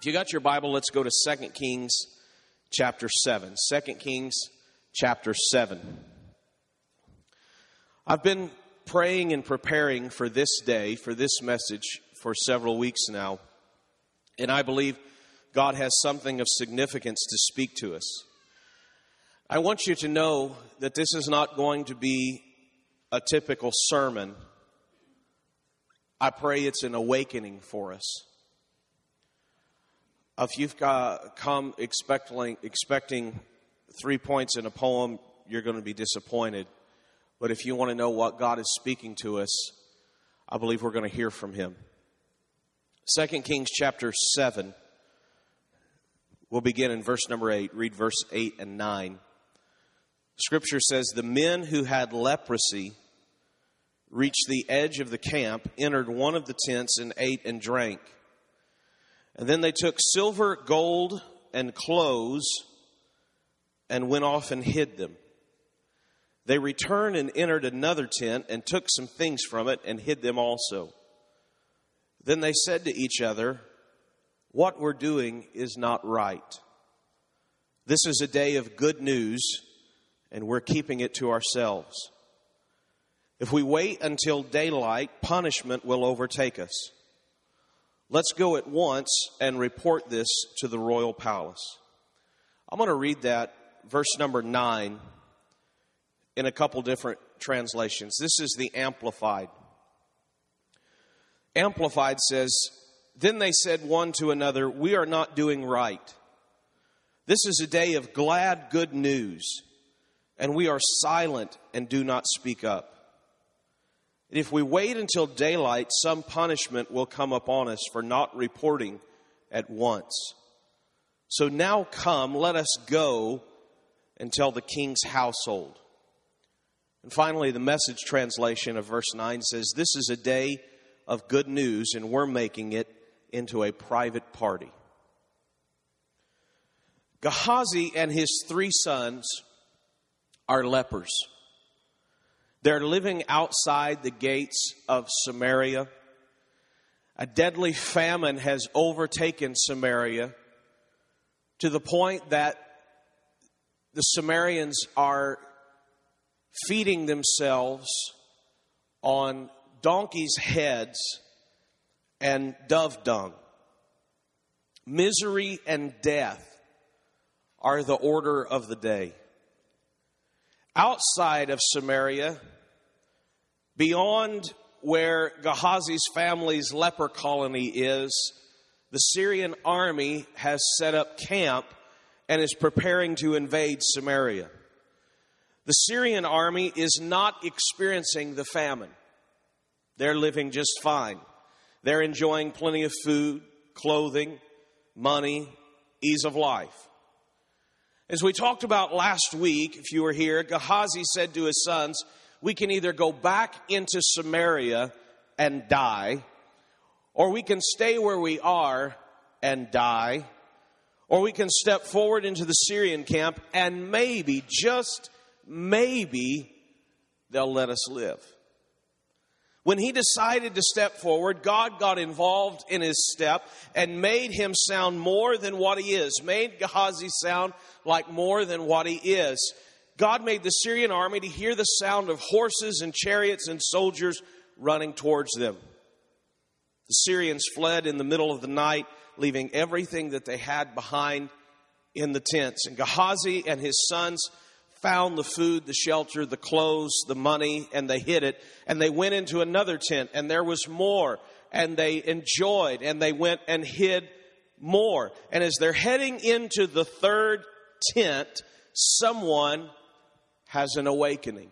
If you got your Bible, let's go to 2 Kings chapter 7. 2 Kings chapter 7. I've been praying and preparing for this day, for this message, for several weeks now. And I believe God has something of significance to speak to us. I want you to know that this is not going to be a typical sermon. I pray it's an awakening for us. If you've come expecting 3 points in a poem, you're going to be disappointed. But if you want to know what God is speaking to us, I believe we're going to hear from Him. 2 Kings chapter 7, we'll begin in verse number 8. Read verse 8 and 9. Scripture says, "The men who had leprosy reached the edge of the camp, entered one of the tents, and ate and drank. And then they took silver, gold, and clothes and went off and hid them. They returned and entered another tent and took some things from it and hid them also. Then they said to each other, 'What we're doing is not right. This is a day of good news, and we're keeping it to ourselves. If we wait until daylight, punishment will overtake us. Let's go at once and report this to the royal palace.'" I'm going to read that verse number 9 in a couple different translations. This is the Amplified. Amplified says, "Then they said one to another, 'We are not doing right. This is a day of glad good news, and we are silent and do not speak up. If we wait until daylight, some punishment will come upon us for not reporting at once. So now come, let us go and tell the king's household.'" And finally, the Message translation of verse 9 says, "This is a day of good news, and we're making it into a private party." Gehazi and his 3 sons are lepers. They're living outside the gates of Samaria. A deadly famine has overtaken Samaria to the point that the Samaritans are feeding themselves on donkeys' heads and dove dung. Misery and death are the order of the day. Outside of Samaria, beyond where Gehazi's family's leper colony is, the Syrian army has set up camp and is preparing to invade Samaria. The Syrian army is not experiencing the famine. They're living just fine. They're enjoying plenty of food, clothing, money, ease of life. As we talked about last week, if you were here, Gehazi said to his sons, "We can either go back into Samaria and die, or we can stay where we are and die, or we can step forward into the Syrian camp and maybe, just maybe, they'll let us live." When he decided to step forward, God got involved in his step and made him sound more than what he is, made Gehazi sound like more than what he is. God made the Syrian army to hear the sound of horses and chariots and soldiers running towards them. The Syrians fled in the middle of the night, leaving everything that they had behind in the tents. And Gehazi and his sons found the food, the shelter, the clothes, the money, and they hid it. And they went into another tent, and there was more. And they enjoyed, and they went and hid more. And as they're heading into the third tent, someone has an awakening.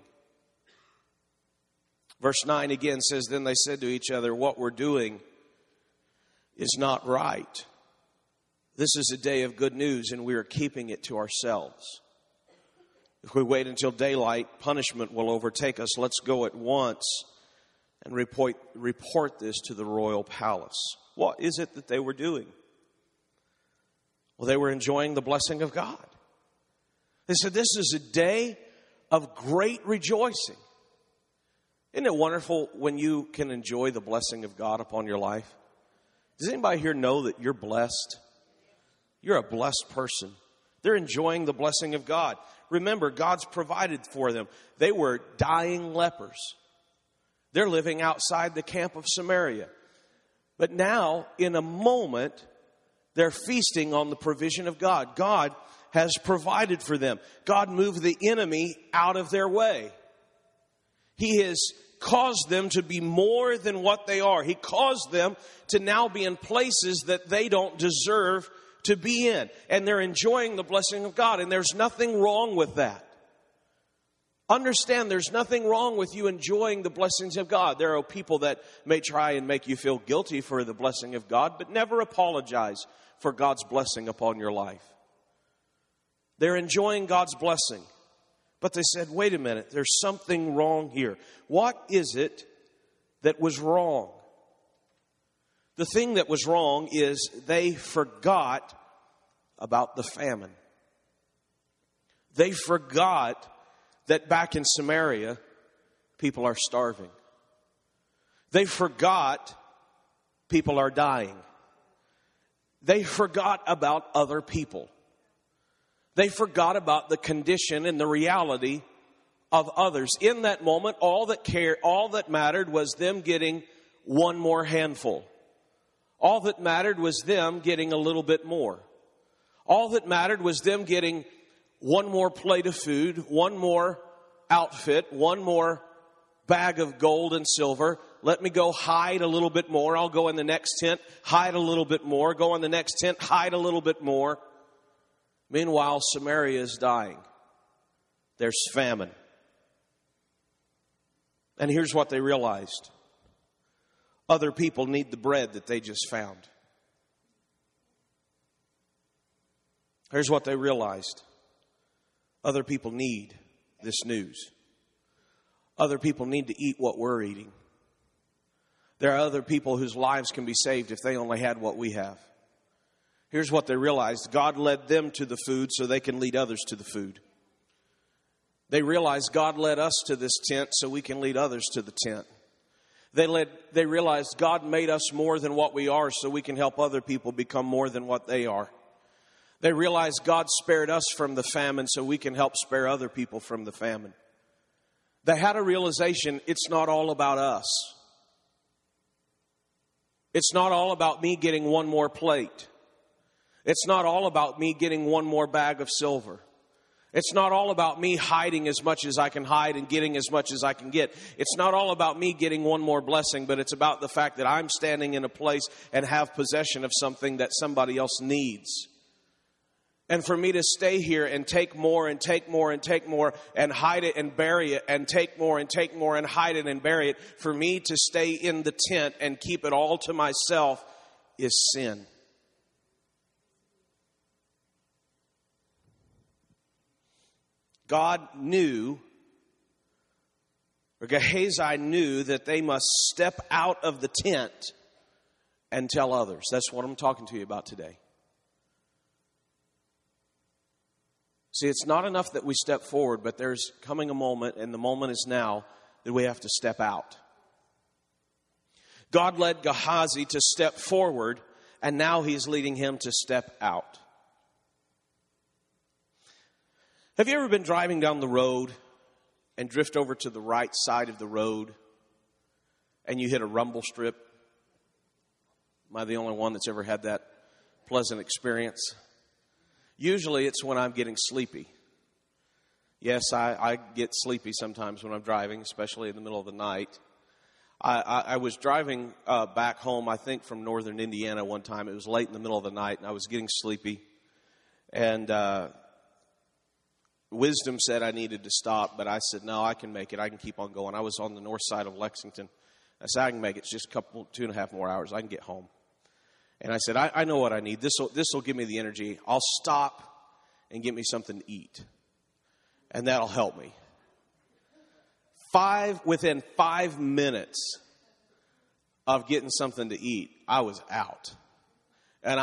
Verse 9 again says, "Then they said to each other, 'What we're doing is not right. This is a day of good news, and we are keeping it to ourselves. If we wait until daylight, punishment will overtake us. Let's go at once and report this to the royal palace.'" What is it that they were doing? Well, they were enjoying the blessing of God. They said, "This is a day of great rejoicing." Isn't it wonderful when you can enjoy the blessing of God upon your life? Does anybody here know that you're blessed? You're a blessed person. They're enjoying the blessing of God. Remember, God's provided for them. They were dying lepers. They're living outside the camp of Samaria. But now, in a moment, they're feasting on the provision of God. God has provided for them. God moved the enemy out of their way. He has caused them to be more than what they are. He caused them to now be in places that they don't deserve to be in. And they're enjoying the blessing of God. And there's nothing wrong with that. Understand, there's nothing wrong with you enjoying the blessings of God. There are people that may try and make you feel guilty for the blessing of God, but never apologize for God's blessing upon your life. They're enjoying God's blessing. But they said, wait a minute, there's something wrong here. What is it that was wrong? The thing that was wrong is they forgot about the famine. They forgot that back in Samaria, people are starving. They forgot people are dying. They forgot about other people. They forgot about the condition and the reality of others. In that moment, all that mattered was them getting one more handful. All that mattered was them getting a little bit more. All that mattered was them getting one more plate of food, one more outfit, one more bag of gold and silver. Let me go hide a little bit more. I'll go in the next tent, hide a little bit more. Go in the next tent, hide a little bit more. Meanwhile, Samaria is dying. There's famine. And here's what they realized. Other people need the bread that they just found. Here's what they realized. Other people need this news. Other people need to eat what we're eating. There are other people whose lives can be saved if they only had what we have. Here's what they realized. God led them to the food so they can lead others to the food. They realized God led us to this tent so we can lead others to the tent. They realized God made us more than what we are so we can help other people become more than what they are. They realized God spared us from the famine so we can help spare other people from the famine. They had a realization it's not all about us. It's not all about me getting one more plate. It's not all about me getting one more bag of silver. It's not all about me hiding as much as I can hide and getting as much as I can get. It's not all about me getting one more blessing, but it's about the fact that I'm standing in a place and have possession of something that somebody else needs. And for me to stay here and take more and take more and take more and hide it and bury it and take more and take more and hide it and bury it, for me to stay in the tent and keep it all to myself is sin. God knew, or Gehazi knew, that they must step out of the tent and tell others. That's what I'm talking to you about today. See, it's not enough that we step forward, but there's coming a moment, and the moment is now, that we have to step out. God led Gehazi to step forward, and now He's leading him to step out. Have you ever been driving down the road and drift over to the right side of the road and you hit a rumble strip? Am I the only one that's ever had that pleasant experience? Usually it's when I'm getting sleepy. Yes, I get sleepy sometimes when I'm driving, especially in the middle of the night. I was driving back home, I think, from northern Indiana one time. It was late in the middle of the night, and I was getting sleepy. And wisdom said I needed to stop, but I said, no, I can make it. I can keep on going. I was on the north side of Lexington. I said, I can make it. It's just 2.5 more hours. I can get home. And I said, I know what I need. This will give me the energy. I'll stop and get me something to eat. And that'll help me. Within 5 minutes of getting something to eat, I was out. And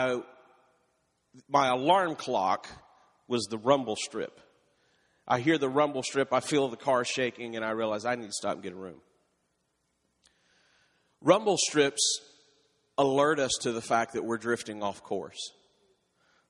my alarm clock was the rumble strip. I hear the rumble strip, I feel the car shaking, and I realize I need to stop and get a room. Rumble strips alert us to the fact that we're drifting off course.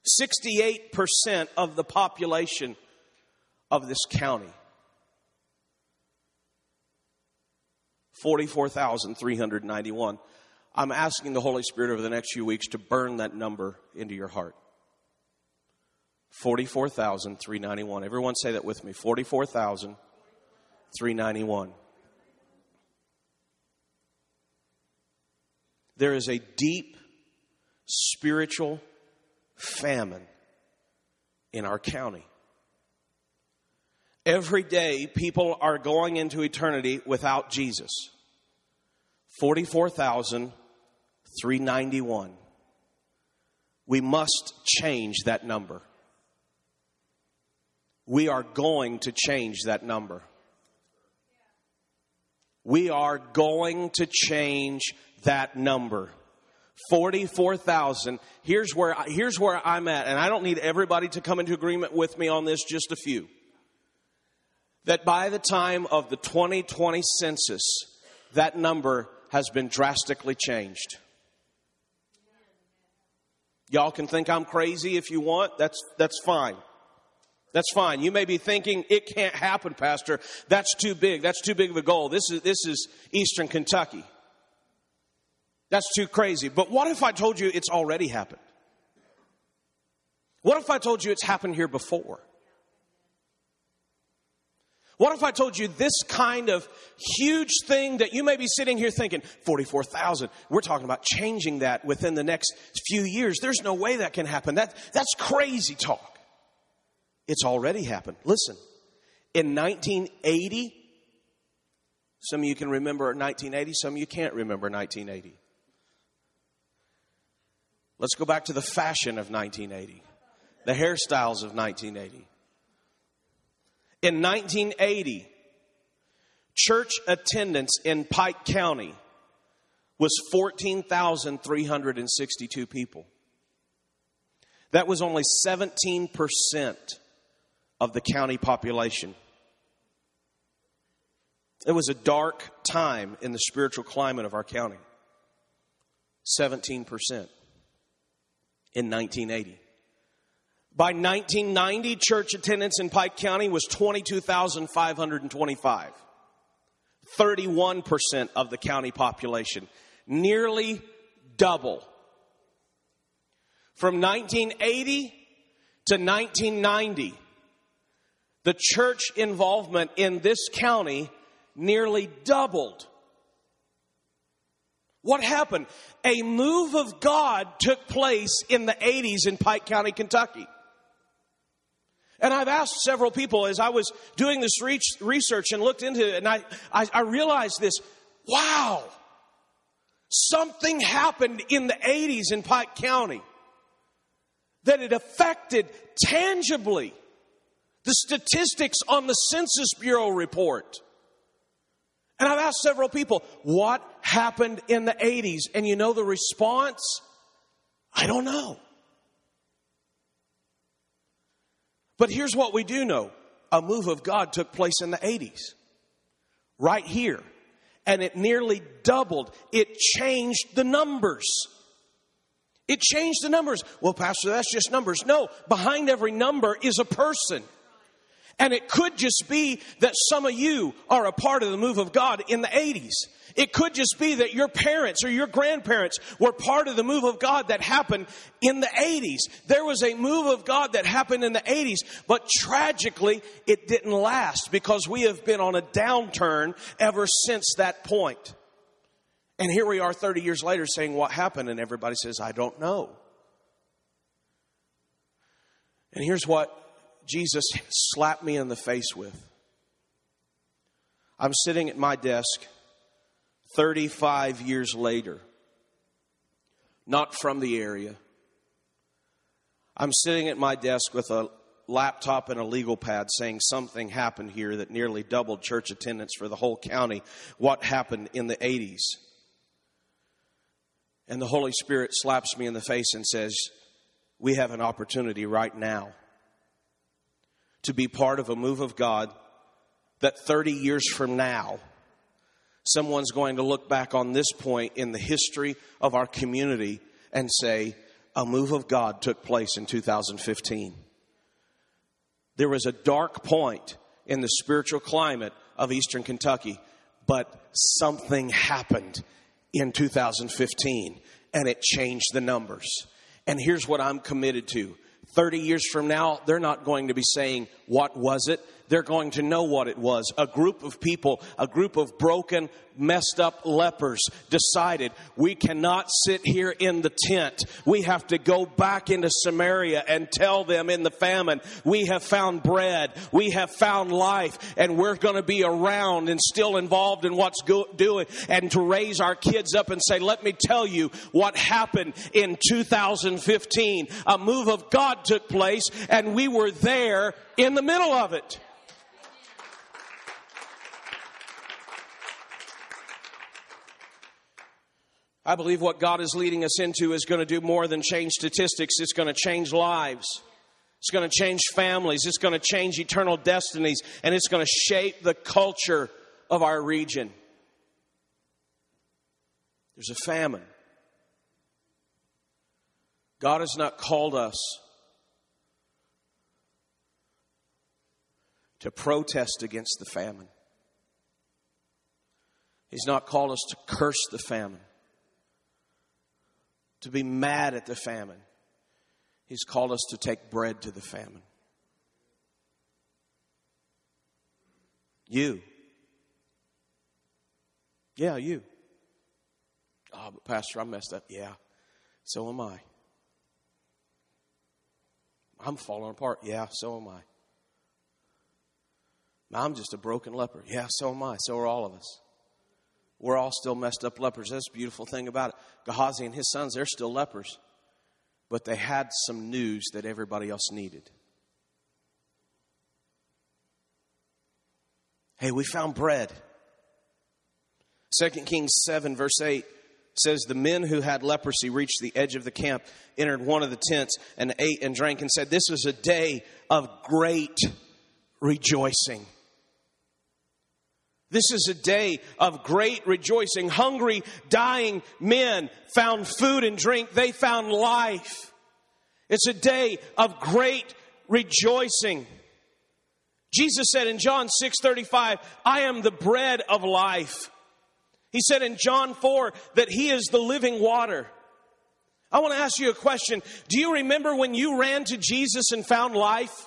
68% of the population of this county. 44,391. I'm asking the Holy Spirit over the next few weeks to burn that number into your heart. 44,391. Everyone say that with me. 44,391. There is a deep spiritual famine in our county. Every day, people are going into eternity without Jesus. 44,391. We must change that number. We are going to change that number. We are going to change that number. 44,000. Here's where I'm at, and I don't need everybody to come into agreement with me on this, just a few. That by the time of the 2020 census, that number has been drastically changed. Y'all can think I'm crazy if you want. That's fine. That's fine. You may be thinking, it can't happen, Pastor. That's too big. That's too big of a goal. This is Eastern Kentucky. That's too crazy. But what if I told you it's already happened? What if I told you it's happened here before? What if I told you this kind of huge thing that you may be sitting here thinking, 44,000, we're talking about changing that within the next few years. There's no way that can happen. That's crazy talk. It's already happened. Listen, in 1980, some of you can remember 1980, some of you can't remember 1980. Let's go back to the fashion of 1980, the hairstyles of 1980. In 1980, church attendance in Pike County was 14,362 people. That was only 17% of the county population. It was a dark time in the spiritual climate of our county. 17% in 1980. By 1990, church attendance in Pike County was 22,525. 31% of the county population. Nearly double. From 1980 to 1990, the church involvement in this county nearly doubled. What happened? A move of God took place in the 80s in Pike County, Kentucky. And I've asked several people as I was doing this research and looked into it, and I realized this. Wow! Something happened in the 80s in Pike County that it affected tangibly the statistics on the Census Bureau report. And I've asked several people, what happened in the 80s? And you know the response? I don't know. But here's what we do know. A move of God took place in the 80s. Right here. And it nearly doubled. It changed the numbers. It changed the numbers. Well, Pastor, that's just numbers. No, behind every number is a person. And it could just be that some of you are a part of the move of God in the 80s. It could just be that your parents or your grandparents were part of the move of God that happened in the 80s. There was a move of God that happened in the 80s, but tragically it didn't last because we have been on a downturn ever since that point. And here we are 30 years later saying what happened, and everybody says, I don't know. And here's what Jesus slapped me in the face with. I'm sitting at my desk 35 years later, not from the area. I'm sitting at my desk with a laptop and a legal pad saying something happened here that nearly doubled church attendance for the whole county. What happened in the 80s? And the Holy Spirit slaps me in the face and says, we have an opportunity right now to be part of a move of God that 30 years from now, someone's going to look back on this point in the history of our community and say, a move of God took place in 2015. There was a dark point in the spiritual climate of Eastern Kentucky, but something happened in 2015, and it changed the numbers. And here's what I'm committed to. 30 years from now, they're not going to be saying, what was it? They're going to know what it was. A group of people, a group of broken, messed up lepers decided we cannot sit here in the tent. We have to go back into Samaria and tell them in the famine, we have found bread, we have found life, and we're going to be around and still involved in what's doing, and to raise our kids up and say, let me tell you what happened in 2015. A move of God took place, and we were there in the middle of it. I believe what God is leading us into is going to do more than change statistics. It's going to change lives. It's going to change families. It's going to change eternal destinies. And it's going to shape the culture of our region. There's a famine. God has not called us to protest against the famine. He's not called us to curse the famine, to be mad at the famine. He's called us to take bread to the famine. You. Yeah, you. Oh, but Pastor, I messed up. Yeah, so am I. I'm falling apart. Yeah, so am I. I'm just a broken leper. Yeah, so am I. So are all of us. We're all still messed up lepers. That's the beautiful thing about it. Gehazi and his sons, they're still lepers. But they had some news that everybody else needed. Hey, we found bread. 2 Kings 7 verse 8 says, the men who had leprosy reached the edge of the camp, entered one of the tents, and ate and drank, and said, this is a day of great rejoicing. This is a day of great rejoicing. Hungry, dying men found food and drink. They found life. It's a day of great rejoicing. Jesus said in John 6:35, I am the bread of life. He said in John 4 that he is the living water. I want to ask you a question. Do you remember when you ran to Jesus and found life?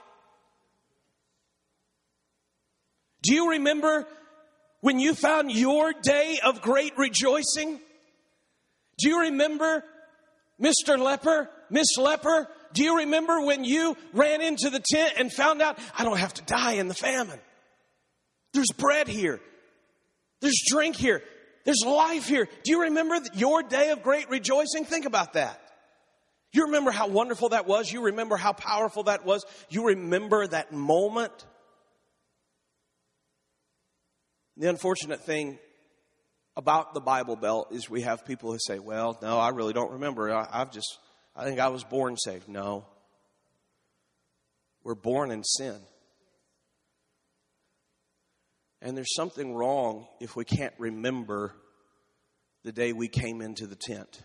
Do you remember when you found your day of great rejoicing? Do you remember, Mr. Leper, Miss Leper? Do you remember when you ran into the tent and found out, I don't have to die in the famine? There's bread here. There's drink here. There's life here. Do you remember your day of great rejoicing? Think about that. You remember how wonderful that was? You remember how powerful that was? You remember that moment? The unfortunate thing about the Bible Belt is we have people who say, well, no, I really don't remember. I think I was born saved. No. We're born in sin. And there's something wrong if we can't remember the day we came into the tent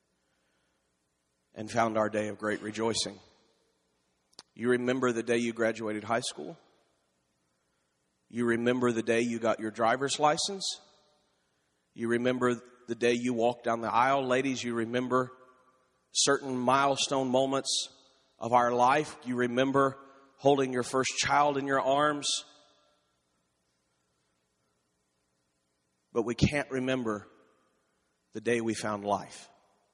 and found our day of great rejoicing. You remember the day you graduated high school? You remember the day you got your driver's license? You remember the day you walked down the aisle? Ladies, you remember certain milestone moments of our life? You remember holding your first child in your arms? But we can't remember the day we found life.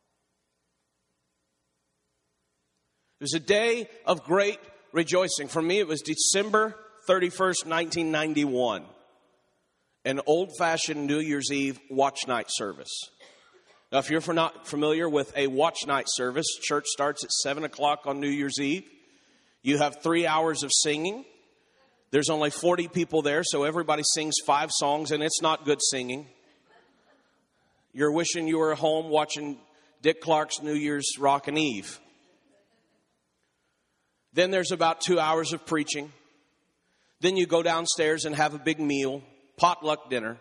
It was a day of great rejoicing. For me, it was December 31st, 1991. An old-fashioned New Year's Eve watch night service. Now, if you're not familiar with a watch night service, church starts at 7 o'clock on New Year's Eve. You have 3 hours of singing. There's only 40 people there, so everybody sings 5 songs, and it's not good singing. You're wishing you were home watching Dick Clark's New Year's Rockin' Eve. Then there's about 2 hours of preaching. Then you go downstairs and have a big meal, potluck dinner.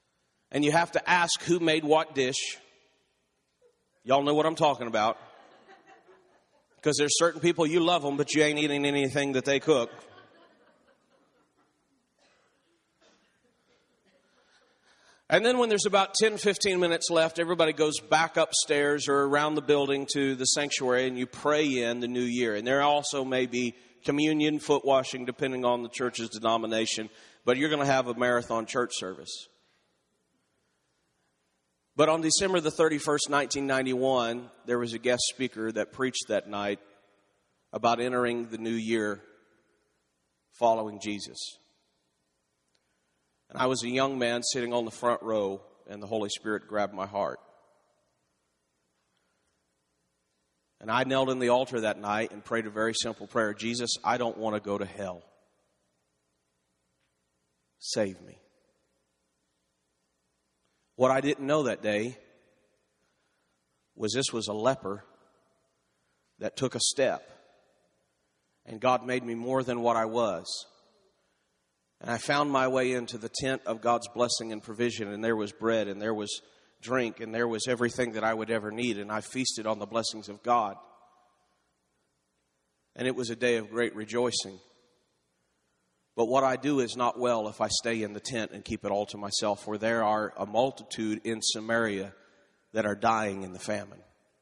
And you have to ask who made what dish. Y'all know what I'm talking about. Because there's certain people, you love them, but you ain't eating anything that they cook. And then when there's about 10, 15 minutes left, everybody goes back upstairs or around the building to the sanctuary, and you pray in the new year. And there also may be communion, foot washing, depending on the church's denomination. But you're going to have a marathon church service. But on December the 31st, 1991, there was a guest speaker that preached that night about entering the new year following Jesus. And I was a young man sitting on the front row, and the Holy Spirit grabbed my heart. And I knelt in the altar that night and prayed a very simple prayer. Jesus, I don't want to go to hell. Save me. What I didn't know that day was this was a leper that took a step. And God made me more than what I was. And I found my way into the tent of God's blessing and provision. And there was bread and there was drink and there was everything that I would ever need. And I feasted on the blessings of God. And it was a day of great rejoicing. But what I do is not well if I stay in the tent and keep it all to myself. For there are a multitude in Samaria that are dying in the famine.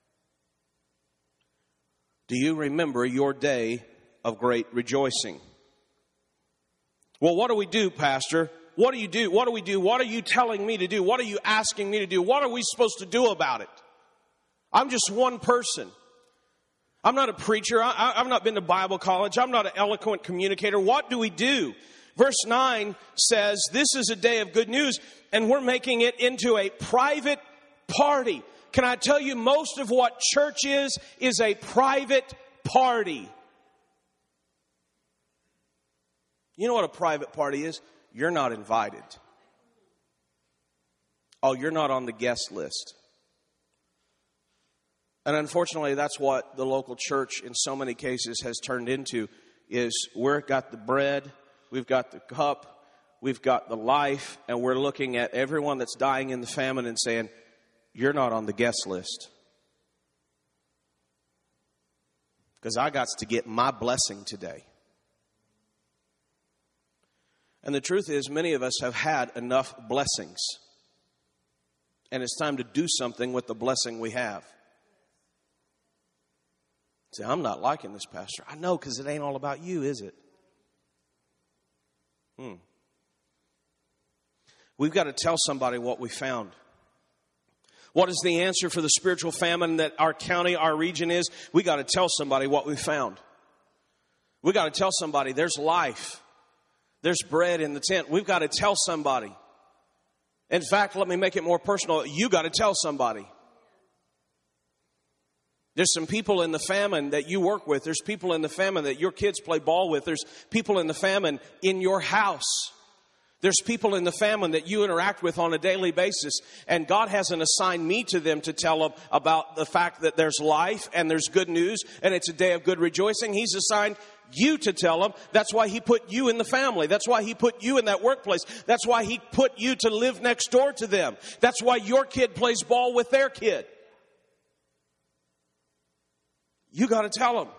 Do you remember your day of great rejoicing? Well, what do we do, Pastor? What do you do? What do we do? What are you telling me to do? What are you asking me to do? What are we supposed to do about it? I'm just one person. I'm not a preacher. I've not been to Bible college. I'm not an eloquent communicator. What do we do? Verse 9 says, this is a day of good news, and we're making it into a private party. Can I tell you, most of what church is a private party. You know what a private party is? You're not invited. Oh, you're not on the guest list. And unfortunately, that's what the local church in so many cases has turned into, is we've got the bread, we've got the cup, we've got the life, and we're looking at everyone that's dying in the famine and saying, you're not on the guest list. Because I got to get my blessing today. And the truth is, many of us have had enough blessings. And it's time to do something with the blessing we have. Say, I'm not liking this, Pastor. I know, because it ain't all about you, is it? We've got to tell somebody what we found. What is the answer for the spiritual famine that our county, our region is? We got to tell somebody what we found. We got to tell somebody there's life. There's bread in the tent. We've got to tell somebody. In fact, let me make it more personal. You got to tell somebody. There's some people in the famine that you work with. There's people in the famine that your kids play ball with. There's people in the famine in your house. There's people in the famine that you interact with on a daily basis. And God hasn't assigned me to them to tell them about the fact that there's life and there's good news and it's a day of good rejoicing. He's assigned you to tell them. That's why He put you in the family. That's why He put you in that workplace. That's why He put you to live next door to them. That's why your kid plays ball with their kid. You got to tell them.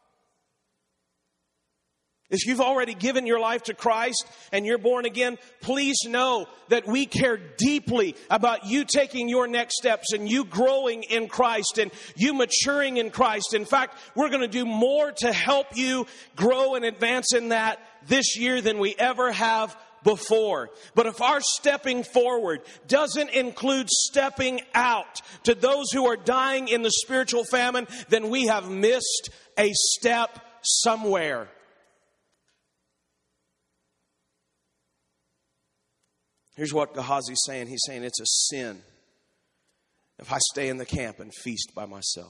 If you've already given your life to Christ and you're born again, please know that we care deeply about you taking your next steps and you growing in Christ and you maturing in Christ. In fact, we're going to do more to help you grow and advance in that this year than we ever have before. But if our stepping forward doesn't include stepping out to those who are dying in the spiritual famine, then we have missed a step somewhere. Here's what Gehazi's saying. He's saying it's a sin if I stay in the camp and feast by myself.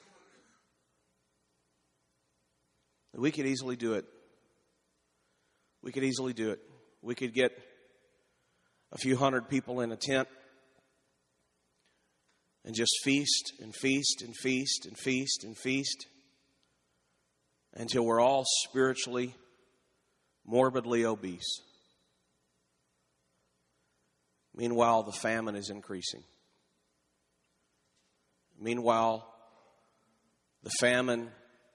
We could easily do it. We could easily do it. We could get a few hundred people in a tent and just feast and feast and feast and feast and feast until we're all spiritually, morbidly obese. Meanwhile, the famine is increasing. Meanwhile, the famine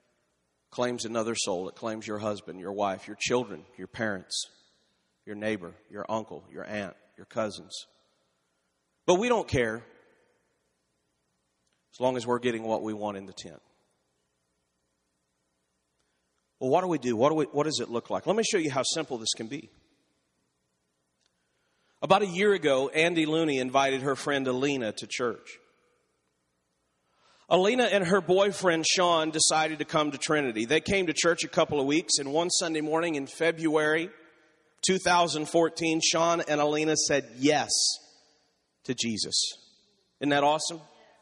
claims another soul. It claims your husband, your wife, your children, your parents, your neighbor, your uncle, your aunt, your cousins. But we don't care as long as we're getting what we want in the tent. Well, what do we do? What does it look like? Let me show you how simple this can be. About a year ago, Andy Looney invited her friend Alina to church. Alina and her boyfriend Sean decided to come to Trinity. They came to church a couple of weeks, and one Sunday morning in February 2014, Sean and Alina said yes to Jesus. Isn't that awesome?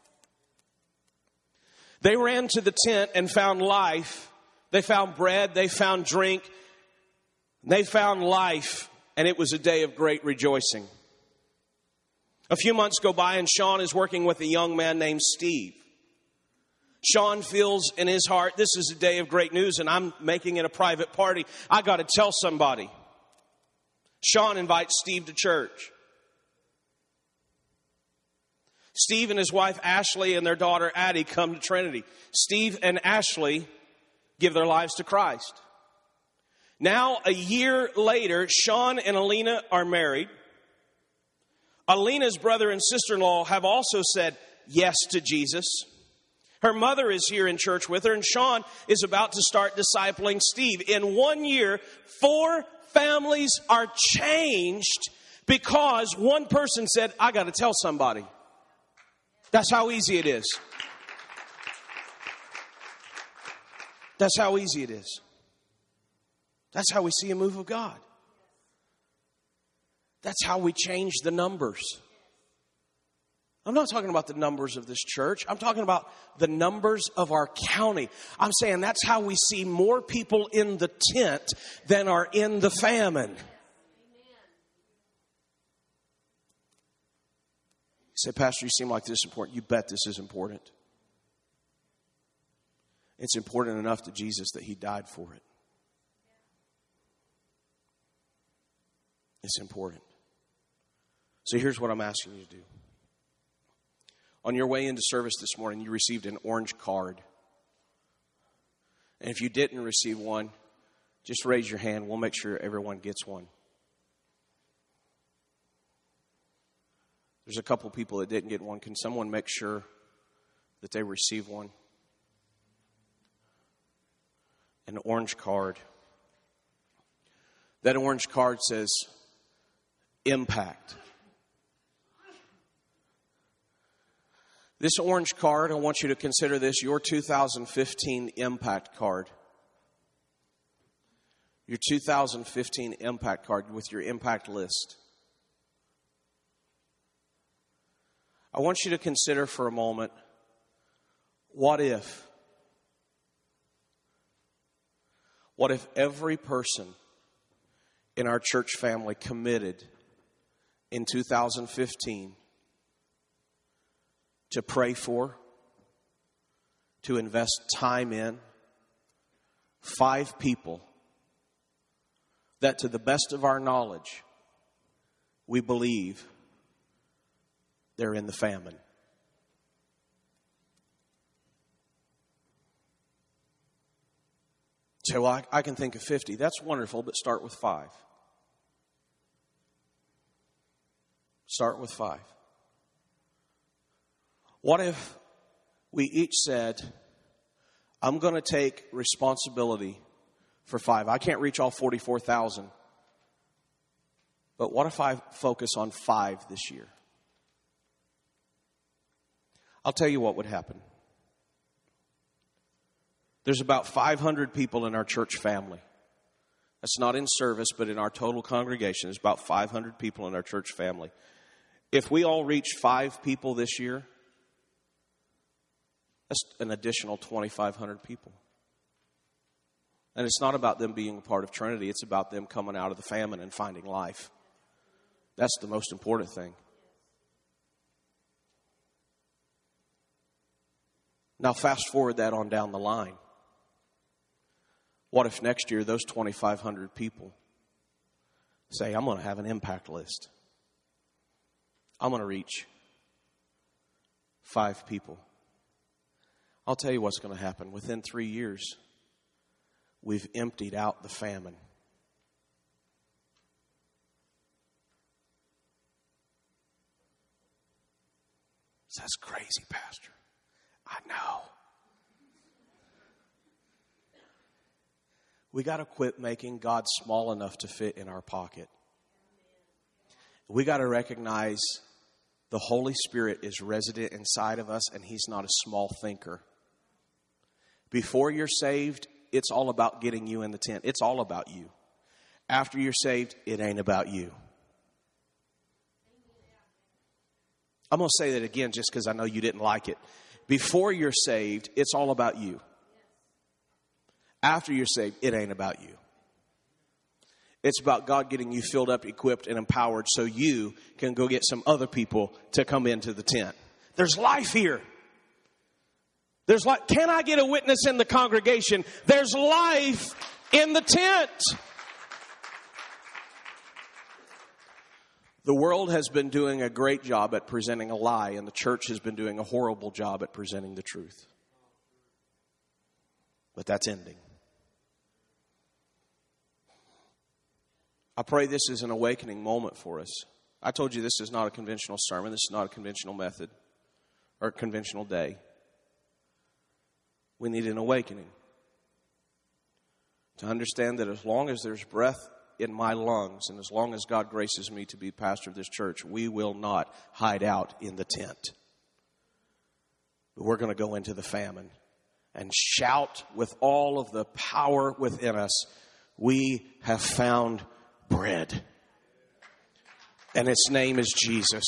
They ran to the tent and found life. They found bread. They found drink. They found life. And it was a day of great rejoicing. A few months go by and Sean is working with a young man named Steve. Sean feels in his heart, this is a day of great news and I'm making it a private party. I got to tell somebody. Sean invites Steve to church. Steve and his wife Ashley and their daughter Addie come to Trinity. Steve and Ashley give their lives to Christ. Now, a year later, Sean and Alina are married. Alina's brother and sister-in-law have also said yes to Jesus. Her mother is here in church with her, and Sean is about to start discipling Steve. In 1 year, 4 families are changed because one person said, I got to tell somebody. That's how easy it is. That's how easy it is. That's how we see a move of God. That's how we change the numbers. I'm not talking about the numbers of this church. I'm talking about the numbers of our county. I'm saying that's how we see more people in the tent than are in the famine. You say, Pastor, you seem like this is important. You bet this is important. It's important enough to Jesus that he died for it. It's important. So here's what I'm asking you to do. On your way into service this morning, you received an orange card. And if you didn't receive one, just raise your hand. We'll make sure everyone gets one. There's a couple people that didn't get one. Can someone make sure that they receive one? An orange card. That orange card says impact. This orange card, I want you to consider this your 2015 impact card. Your 2015 impact card with your impact list. I want you to consider for a moment, what if every person in our church family committed in 2015 to pray for, to invest time in 5 people that to the best of our knowledge, we believe they're in the famine. Say, well, I can think of 50. That's wonderful, but start with 5. Start with 5. What if we each said, I'm going to take responsibility for 5. I can't reach all 44,000. But what if I focus on 5 this year? I'll tell you what would happen. There's about 500 people in our church family. That's not in service, but in our total congregation. There's about 500 people in our church family. If we all reach 5 people this year, that's an additional 2,500 people. And it's not about them being a part of Trinity. It's about them coming out of the famine and finding life. That's the most important thing. Now fast forward that on down the line. What if next year those 2,500 people say, I'm going to have an impact list. I'm going to reach 5 people. I'll tell you what's going to happen. Within 3 years, we've emptied out the famine. That's crazy, Pastor. I know. We got to quit making God small enough to fit in our pocket. We got to recognize the Holy Spirit is resident inside of us, and He's not a small thinker. Before you're saved, it's all about getting you in the tent. It's all about you. After you're saved, it ain't about you. I'm going to say that again just because I know you didn't like it. Before you're saved, it's all about you. After you're saved, it ain't about you. It's about God getting you filled up, equipped, and empowered so you can go get some other people to come into the tent. There's life here. There's life. Can I get a witness in the congregation? There's life in the tent. The world has been doing a great job at presenting a lie, and the church has been doing a horrible job at presenting the truth. But that's ending. I pray this is an awakening moment for us. I told you this is not a conventional sermon. This is not a conventional method or a conventional day. We need an awakening to understand that as long as there's breath in my lungs and as long as God graces me to be pastor of this church, we will not hide out in the tent. But we're going to go into the famine and shout with all of the power within us, we have found bread. And its name is Jesus.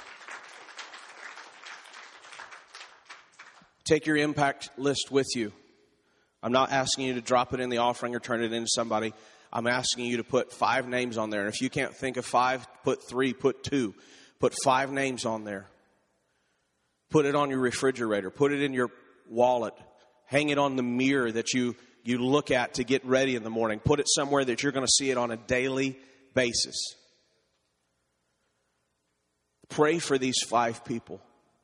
Take your impact list with you. I'm not asking you to drop it in the offering or turn it into somebody. I'm asking you to put 5 names on there. And if you can't think of 5, put 3, put 2. Put 5 names on there. Put it on your refrigerator. Put it in your wallet. Hang it on the mirror that you look at to get ready in the morning. Put it somewhere that you're going to see it on a daily basis. Pray for these 5 people.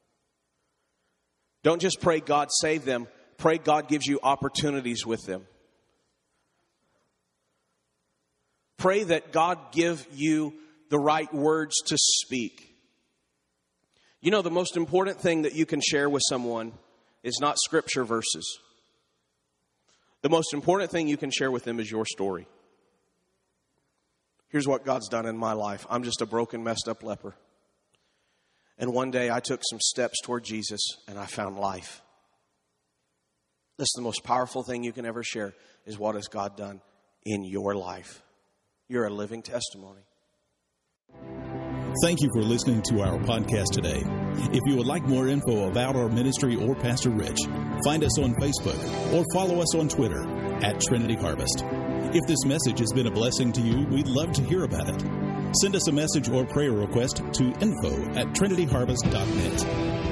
Don't just pray God save them. Pray God gives you opportunities with them. Pray that God give you the right words to speak. You know, the most important thing that you can share with someone is not scripture verses. The most important thing you can share with them is your story. Here's what God's done in my life. I'm just a broken, messed up leper. And one day I took some steps toward Jesus and I found life. That's the most powerful thing you can ever share is what has God done in your life. You're a living testimony. Thank you for listening to our podcast today. If you would like more info about our ministry or Pastor Rich, find us on Facebook or follow us on Twitter @Trinity Harvest. If this message has been a blessing to you, we'd love to hear about it. Send us a message or prayer request to info@trinityharvest.net.